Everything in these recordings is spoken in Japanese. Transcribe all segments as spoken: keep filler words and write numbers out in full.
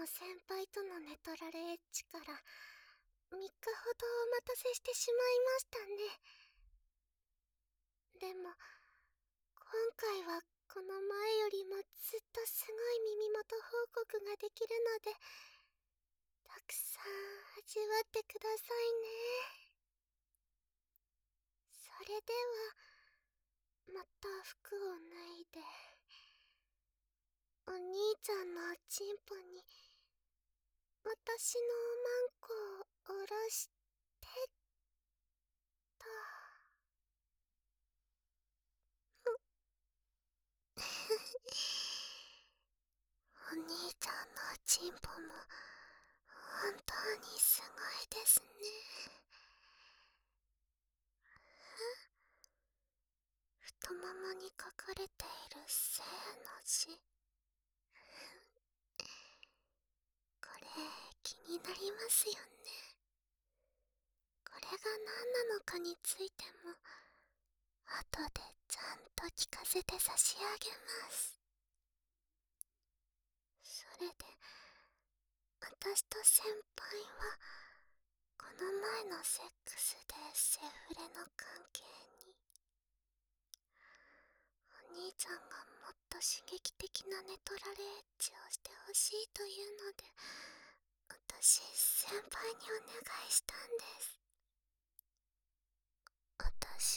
の先輩との寝取られエッチからみっかほどお待たせしてしまいましたね。でも今回はこの前よりもずっとすごい耳元報告ができるので、たくさん味わってくださいね。それではまた服を脱いで、お兄ちゃんのおちんぽに私のおまんこを下ろしてと。お兄ちゃんのおちんぽも本当にすごいですね。太ももに書かれている正の字、これ気になりますよね。これが何なのかについても後でちゃんと聞かせて差し上げます。それで私と先輩はこの前のセックスでセフレの関係に。お兄ちゃんがもっと刺激的な寝取られエッチをしてほしいというので、私先輩にお願いしたんです。私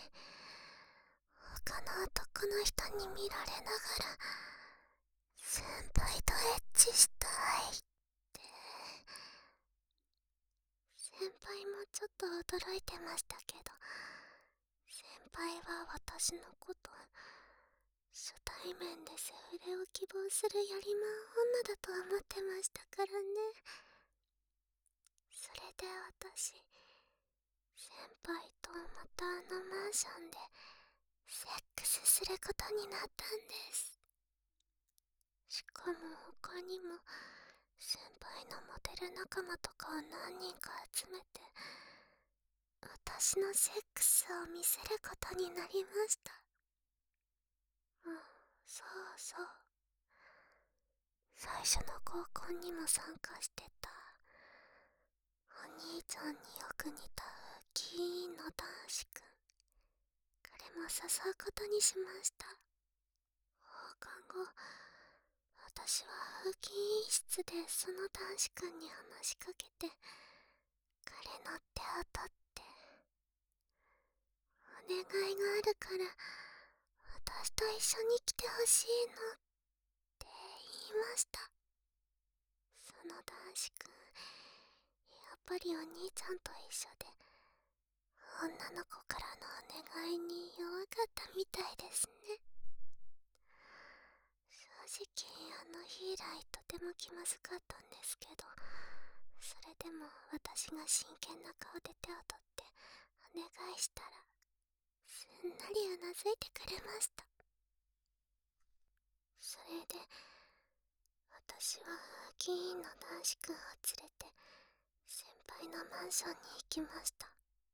他の男の人に見られながら先輩とエッチしたいって。先輩もちょっと驚いてましたけど、先輩は私のこと初対面でセフレを希望するやりまん女だと思ってましたからね。それで私先輩とまたあのマンションでセックスすることになったんです。しかも他にも先輩のモデル仲間とかを何人か集めて私のセックスを見せることになりました。うん、そうそう。最初の合コンにも参加してたお兄ちゃんによく似たウキーンの男子くん、彼も誘うことにしました。放課後、私は風紀委員室でその男子くんに話しかけて、彼の手を取ってお願いがあるから私と一緒に来てほしいのって言いました。その男子くん、やっぱりお兄ちゃんと一緒で女の子からのお願いに弱かったみたいですね。正直あの日以来とても気まずかったんですけど、それでも私が真剣な顔で手を取ってお願いしたらすんなりうなずいてくれました。それで私は議員の男子くんを連れて先輩のマンションに行きました。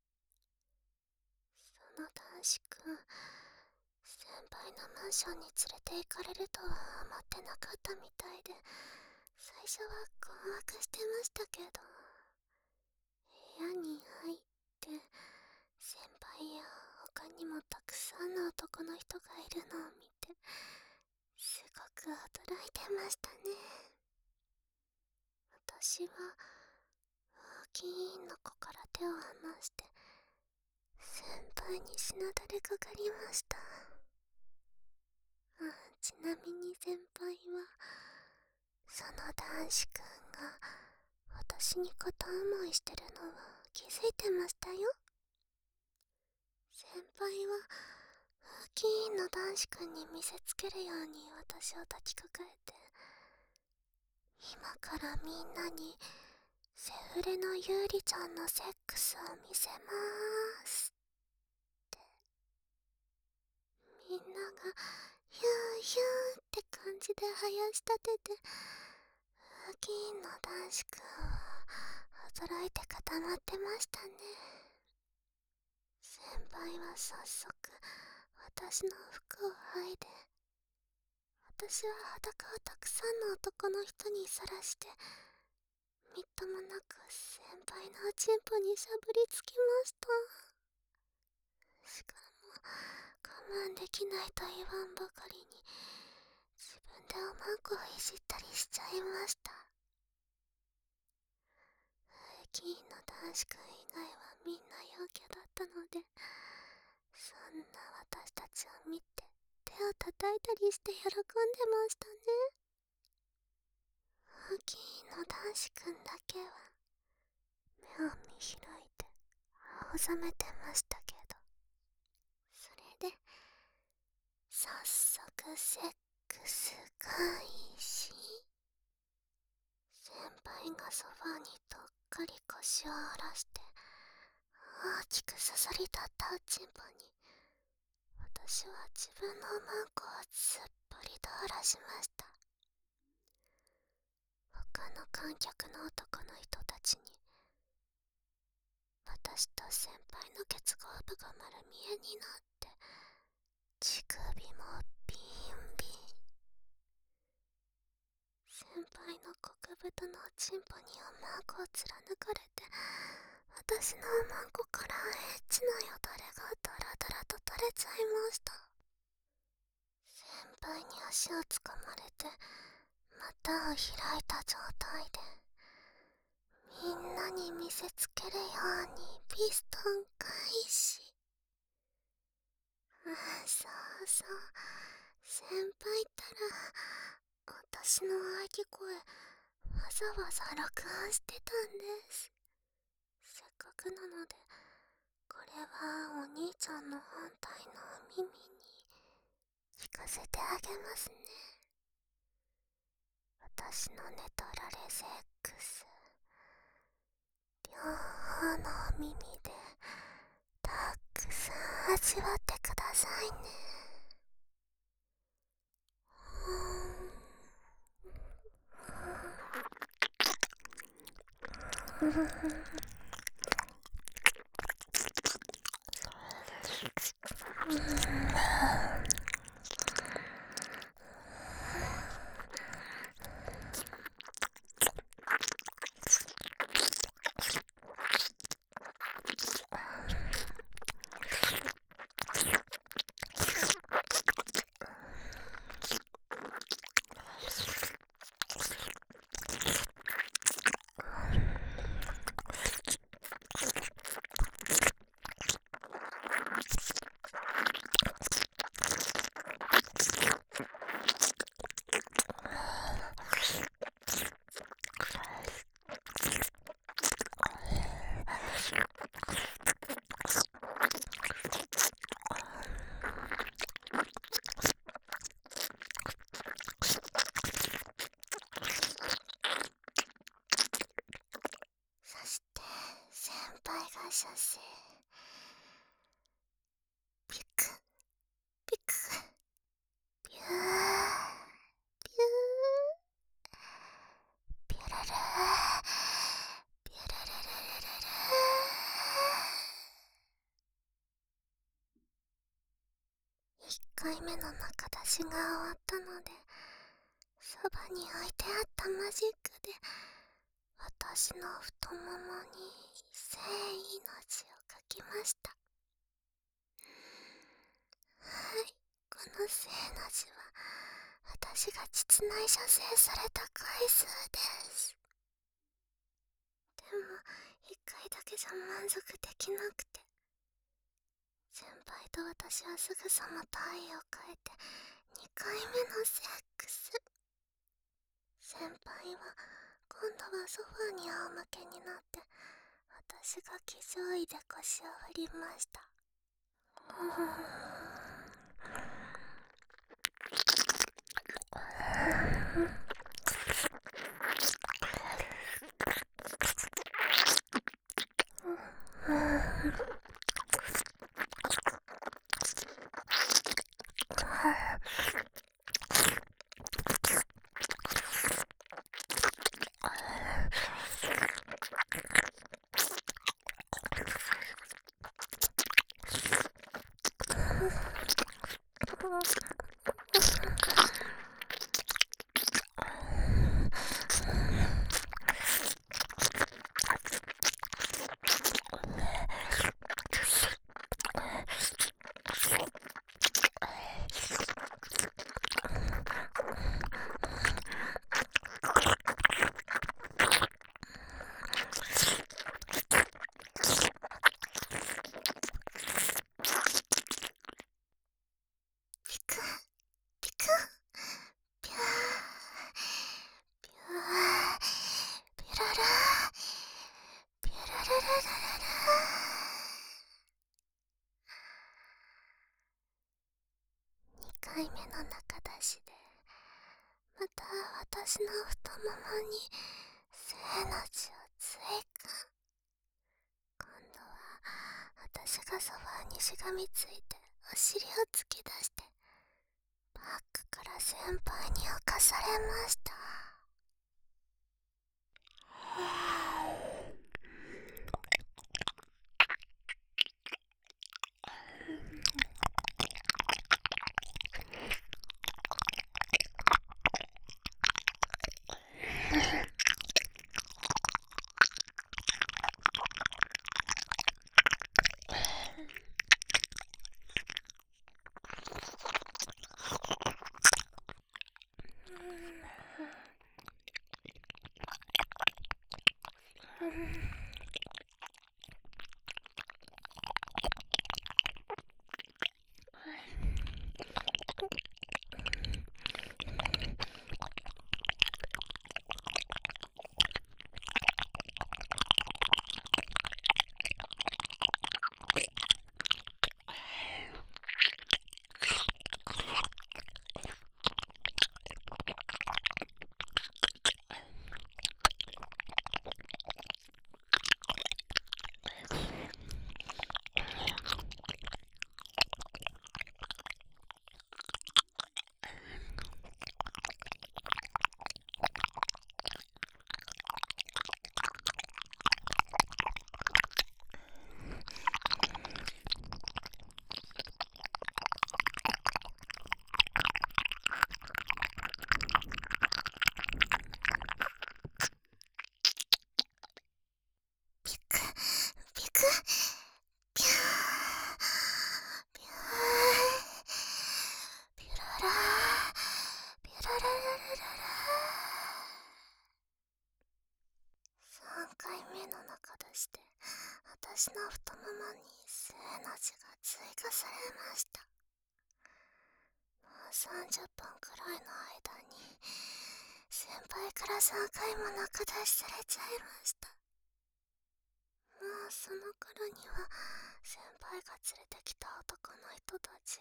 その男子くん、先輩のマンションに連れて行かれるとは思ってなかったみたいで、最初は困惑してましたけど、部屋に入って先輩や他にもたくさんの男の人がいるのを見てすごく驚いてましたね。私は大きいの子から手を離して先輩にしなだれかかりました。あ、ちなみに先輩はその男子くんが私に片思いしてるのは気づいてましたよ。先輩は風紀委員の男子くんに見せつけるように私を抱きかかえて、今からみんなにセフレのユーリちゃんのセックスを見せまーすって。みんながヒューヒューって感じで生やし立てて、風紀委員の男子くんは驚いて固まってましたね。先輩は早速私の服を剥いで私は裸をたくさんの男の人にさらして、みっともなく先輩のおちんぽにしゃぶりつきました。しかも我慢できないと言わんばかりに、自分でおまんこをいじったりしちゃいました。駅員の男子くん以外はみんな陽キャだったので、そんな私たちを見て手を叩いたりして喜んでましたね。駅員の男子くんだけは目を見開いて青ざめてましたけど、それで早速セックス開始。先輩がそばにどっかり腰を下ろして大きく刺さり立ったおちんぽに、私は自分のマンコをすっぽりと下ろしました。他の観客の男の人たちに私と先輩の結合部が丸見えになって、乳首もビンビン。先輩の極太のおちんぽにおまんこを貫かれて、私のおまんこからエッチなよだれがダラダラと垂れちゃいました。先輩に足をつかまれて股を開いた状態で、みんなに見せつけるようにピストン開始。ああ、そうそう、先輩ったら私の喘ぎ声わざわざ録音してたんです。せっかくなのでこれはお兄ちゃんの本体のお耳に聞かせてあげますね。私の寝取られセックス、両方のお耳でたくさん味わってくださいね。うーんそして先輩が射精、ピクピクピューピューピュルルーピュルルルルルルー。いっかいめの中出しが終わったので、そばに置いてあったマジックで私の太ももに聖意の字を書きました。はい、この聖の字は私が膣内射精された回数です。でもいっかいだけじゃ満足できなくて、先輩と私はすぐさま体位を変えてにかいめのセックス。先輩は今度はソファに仰向けになって、私が騎乗位で腰を振りました。 私の太ももにせーの字を追加。今度は私がソファーにしがみついてお尻を突き出してバックから先輩に侵されました。私の太ももにせーの字が追加されました。もうさんじゅっぷんくらいの間に先輩からさんかいも仲出しされちゃいました。もうその頃には先輩が連れてきた男の人たち、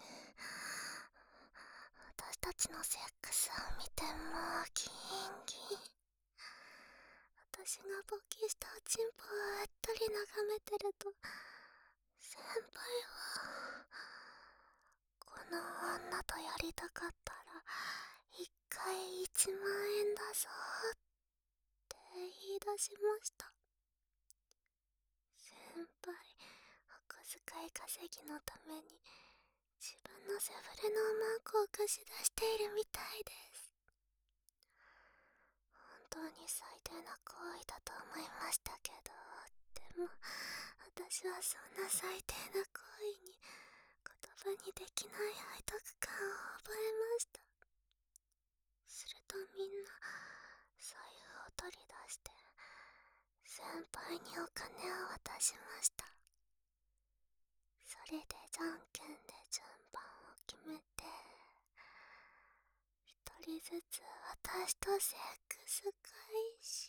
私たちのセックスを見てもうギンギン。私が勃起したおちんぽをうっとり眺めてると、先輩はこの女とやりたかったら一回いちまんえんだぞって言い出しました。先輩、お小遣い稼ぎのために自分のセフレのマークを貸し出しているみたいです。本当に最低な行為だと思いましたけど、でも私はそんな最低な行為に言葉にできない背徳感を覚えました。するとみんな財布を取り出して先輩にお金を渡しました。それでじゃんけんで順番を決めて、一人ずつ私とセックス開始。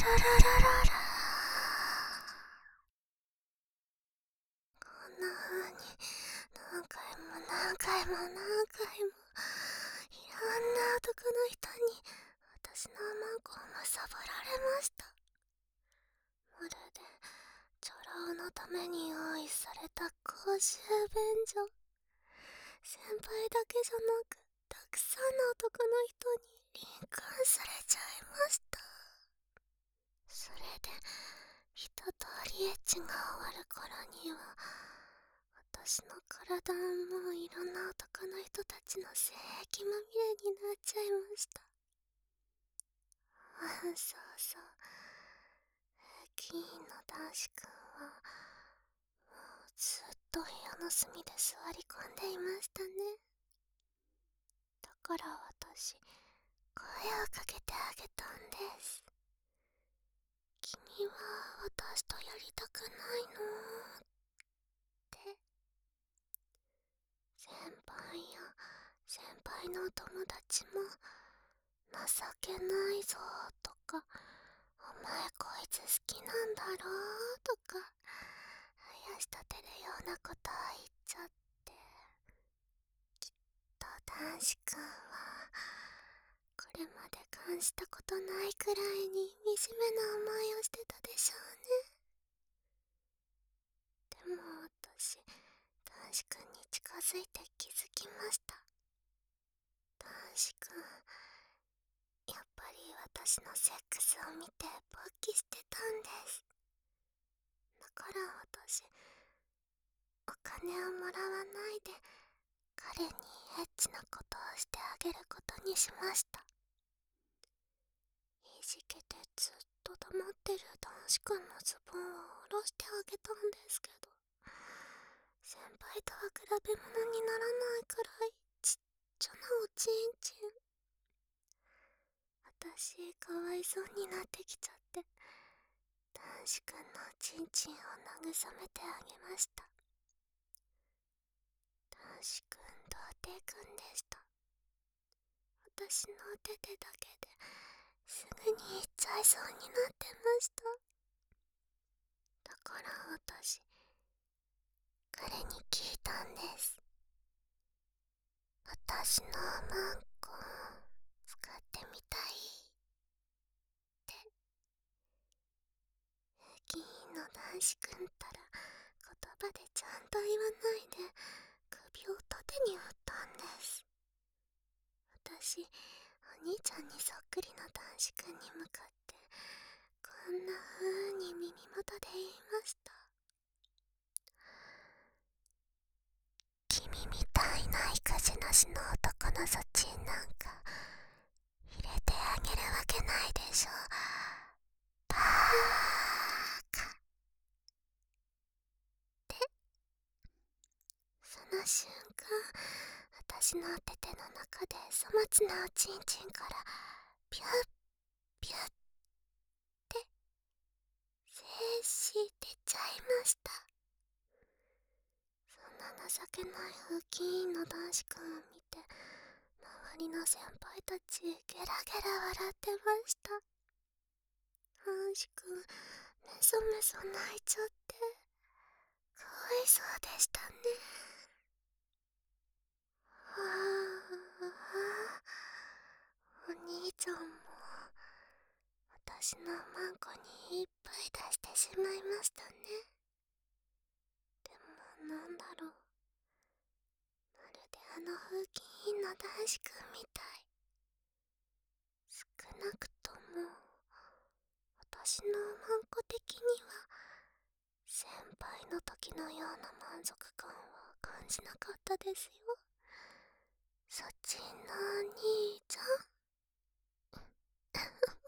らら。こんな風に何回も何回も何回もいろんな男の人に私のマンコを貪られました。まるでチョロのために用意された公衆便所。先輩だけじゃなくたくさんの男の人に輪姦されちゃいました。それで一通りエッチが終わる頃には私の体もいろんな男の人たちの性液まみれになっちゃいました。あ、そうそう、駅員の男子くんはもうずっと部屋の隅で座り込んでいましたね。だから私声をかけてあげたんです。君は私とやりたくないのって。先輩や先輩のお友達も情けないぞとか、お前こいつ好きなんだろうとかあやしたてるようなことを言っちゃって、きっと男子くんはこれまで感じたことないくらいに惨めな思いをしてたでしょうね。でも私、男子くんに近づいて気づきました。男子くん、やっぱり私のセックスを見て勃起してたんです。だから私、お金をもらわないで彼にエッチなことをしてあげることにしました。いじけてずっと黙ってる男子くんのズボンを下ろしてあげたんですけど、先輩とは比べ物にならないくらいちっちゃなおちんちん。私、かわいそうになってきちゃって、男子くんのちんちんを慰めてあげました。男子くん、童貞くんでした。私の手手だけですぐに行っちゃいそうになってました。だから私、彼に聞いたんです。私のマンコ使ってみたいって。駅員の男子くんったら言葉でちゃんと言わないで首を縦に振ったんです。私、お兄ちゃんにそっくりの男子くんに向かってこんな風に耳元で言いました。君みたいな育児なしの男のそちんなんか入れてあげるわけないでしょ、バーカって。その瞬間、私の手手の中で粗末なおちんちんからピュッピュッって精子出ちゃいました。そんな情けない風紀委員の男子くんを見て、周りの先輩たちゲラゲラ笑ってました。男子くんメソメソ泣いちゃってかわいそうでしたね。ああ、お兄ちゃんも私のマンコにいっぱい出してしまいましたね。でもなんだろう、まるであの風紀委員の男子くんみたい。少なくとも私のマンコ的には先輩の時のような満足感は感じなかったですよ。そっちのお兄ちゃん